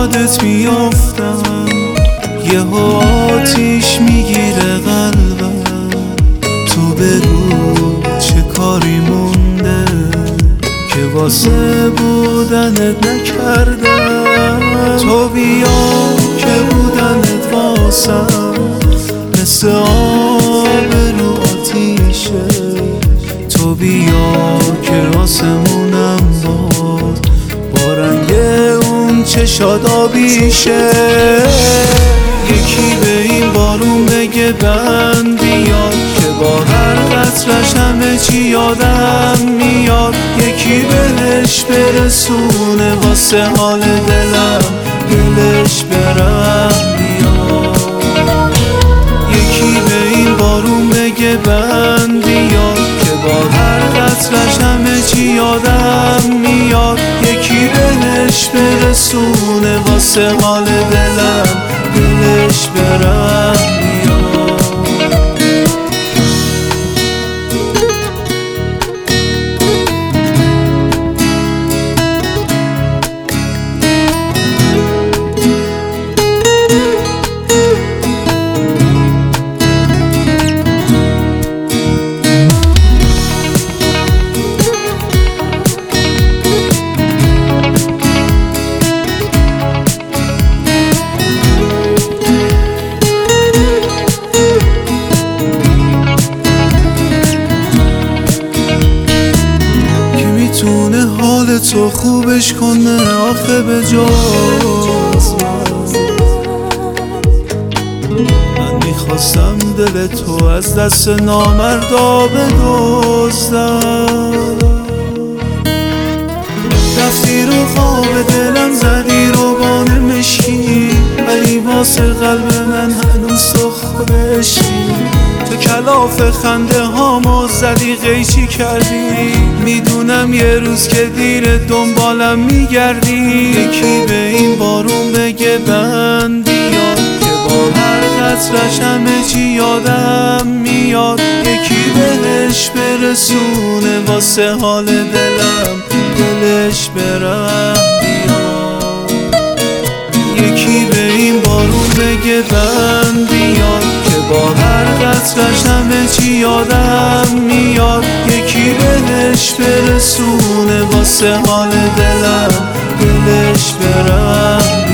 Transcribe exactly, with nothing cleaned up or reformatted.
یادت میافتم، یه آتیش میگیره قلبم. تو بگو چه کاری مونده که واسه بودنت نکردم. تو بیا که بودنت واسم مثل آب رو آتیشه. تو بیا که آسمونم باد با رنگ اون چشاد آبیشه. یکی به این بارون بگه بند بیاد که با هر قطرش همه چی یادم میاد. یکی بهش برسونه واسه حال دلم دلش برم بیاد. یکی به این بارون بگه بند بیاد که با هر قطرش همه چی یادم میاد. یکی بهش برسونه واسه حال دلم دلش برم بیاد. میتونه حال تو خوبش کنه آخه به جز من میخواستم دل تو از دست نامردا بدزدم. رفتی رو خواب دلم زدی رو بان مشکی، ولی واسه قلب من هنوز تو خودشی. تو کلاف خنده هامو زدی قیچی کردی، میدونم یه روز که دیر دنبالم میگردی. یکی به این بارون بگه بند بیاد که با هر قطرش همه چی یادم میاد. یکی بهش برسونه واسه حال دلم دلش برم بیاد. یکی به این بارون بگه بند بیاد که با هر قطرش همه چی یادم میاد. یکی بهش برسونه واسه حال دلم دلش برم